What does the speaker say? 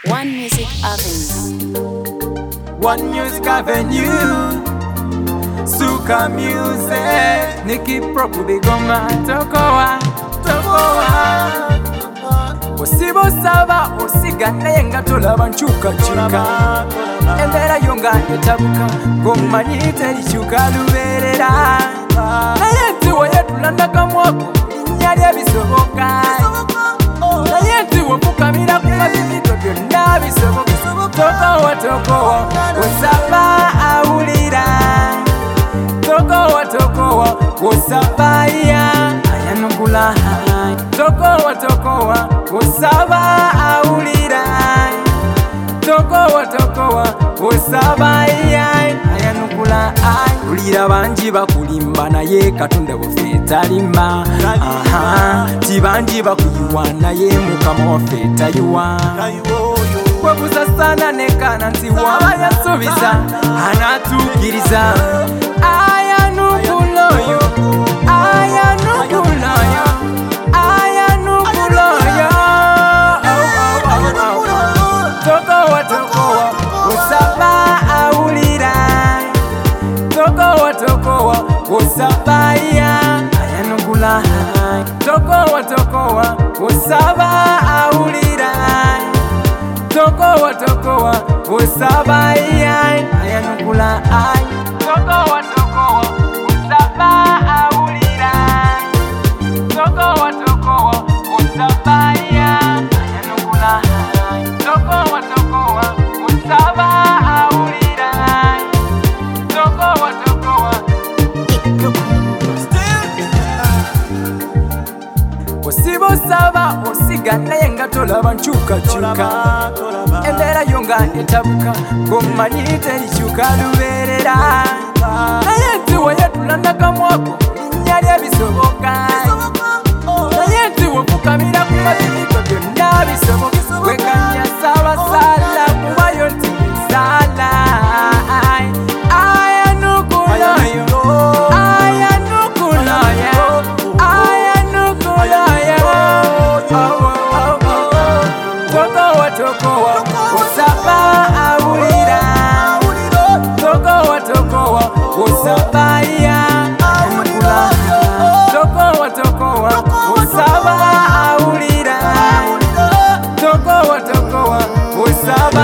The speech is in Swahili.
One Music Avenue. One Music Avenue. Suka Music. Nikki Proku Bigoma. Tokowa. Osibo saba osigana yenga tolaba nchuka chuka. Embera yonga etabuka goma nyite lichuka luberera. Naye ntiwo yetulanda kamwako nyali ebisoboka. Naye ntiwo fukamira kumabibito byonna bisoboka. Tokowa osaba awulira. Tokowa osaba ayanukula. Tokowa osaba awulira. Tokowa osaba ayanukula. Ulira banji bakulimba naye Katonda waffe talimba. Tibanji bakuyiwa naye Mukama waffe tayiwa. Kwebuza sana nekana nti waba yasubiza anatukiriza. Ayanukuloyo Tokowa osaba awulira. Tokowa osaba ayanukula. Tokowa osaba awulira. Tokowa osaba ayanukula. Tokowa osaba awulira. Tokowa osaba ayanukula. Tokowa osaba awulira. Osibo saba osigana yenga tolaba nchuka chuka. Embera yonga etabuka goma nyite lichuka luberera. Naye ntiwo yetulanda kamwako nyali ebisoboka. Naye ntiwo fukamira kumabibito byonna bisoboka. Wekanya saba sala kubayo nti sala. Tokowa osaba awulira. Tokowa osaba ayanukula. Tokowa osaba awulira. Tokowa osaba